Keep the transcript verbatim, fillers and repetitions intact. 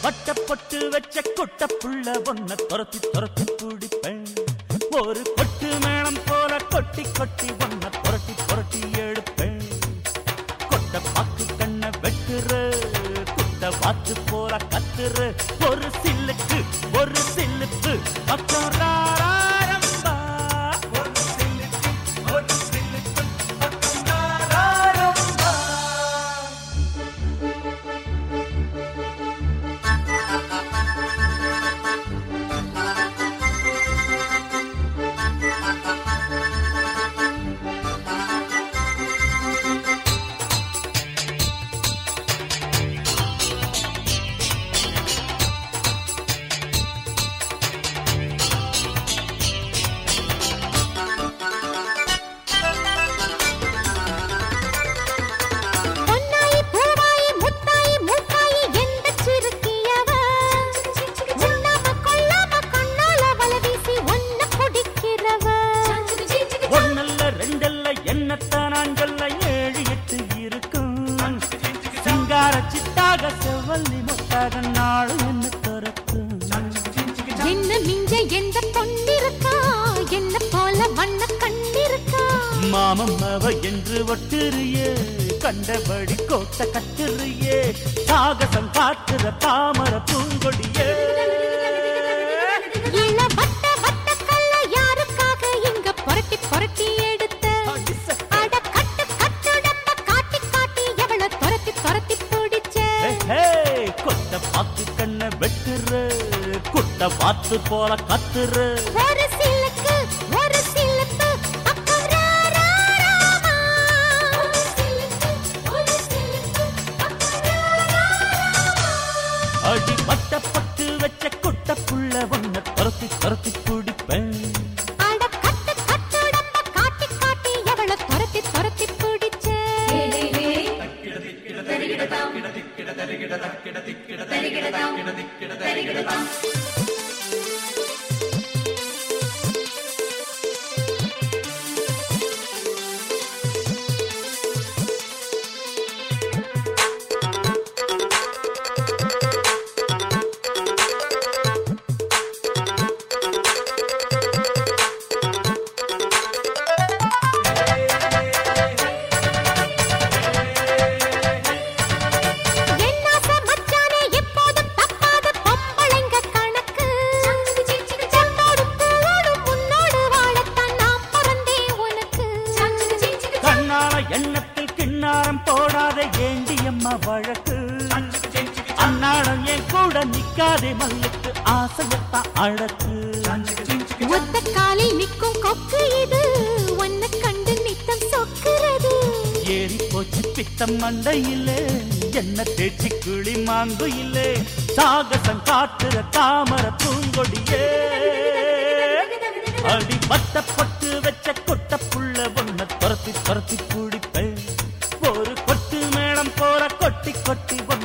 பட்ட பொட்டு வச்ச கொட்ட புள்ள ஒன்ன துரத்தி துரத்தி பிடிப்பேன். ஒரு கொட்டு மேளம் போல கொட்டி கொட்டி ஒன்ன புரட்டி புரட்டி எடுப்பேன். கொட்ட பாக்கு கண்ண வெட்டுற குட்ட வாத்து போல கத்துற ஒரு சில்லுக்கு ஒரு சில்லுக்கு பக்கம் ராரம்பா. ஒரு சில்லுக்கு ஒரு சில்லுக்கு பக்கம் ராரம்பா. சித்தாக செவ்வல்லி முத்தாக நாடு என்ன துறக்கும். என்ன மிஞ்ச எந்த பொன்னிருக்கா என்ன போல வண்ண கண்ணிருக்கா. மாமம்மவ என்று ஒட்டுறியே கண்டபடி கோட்ட கட்டுறியே சாகசம் காட்டுற தாமர பூங்கொடியே. இள வட்ட வட்ட கல்ல யாருக்காக இங்க புரட்டி புரட்டி எடுத்த. அட கட்டு கட்டுடம்ப காட்டி காட்டி எவள துரத்தி துரத்தி கொட்ட பாத்து கண்ண வெட்டுற குட்ட வாத்து போல கத்துற ஒரு சிலுக்கு ஒரு சிலுக்கு பக்கம் ராராமா. ஒரு சிலுக்கு ஒரு சிலுக்கு பக்கம் ராராமா. அடி பட்ட பட்டு வச்ச குட்ட புள்ள ஒன்ன துரத்தி துரத்தி பிடிப்பேன். அட கட்டு கட்டுடம்ப காட்டி காட்டி எவள துரத்தி துரத்தி பிடிச்ச. எண்ணத்தில் கிண்ணாரம் போடாத ஏண்டியம்மா வழக்கு. அன்னாடம் என் கூட நிக்காதே மல்லுக்கு ஆசையத்தான் அழகு. ஒத்த காலில் நிற்கும் கொக்கு இது ஒன்ன கண்டு நித்தம் சொக்குறது. ஏறி போச்சு பித்தம் மண்டையிலே என்ன தேய்ச்சி கிளி மாங்கு இல்லே சாகசம் காட்டுற தாமர பூங்கொடியே. அடி பட்ட பொட்டு வச்ச கொட்ட புள்ள ஒன்ன துரத்தி துரத்தி பிடிப்பேன். ஒரு கொட்டு மேளம் போல கொட்டி கொட்டி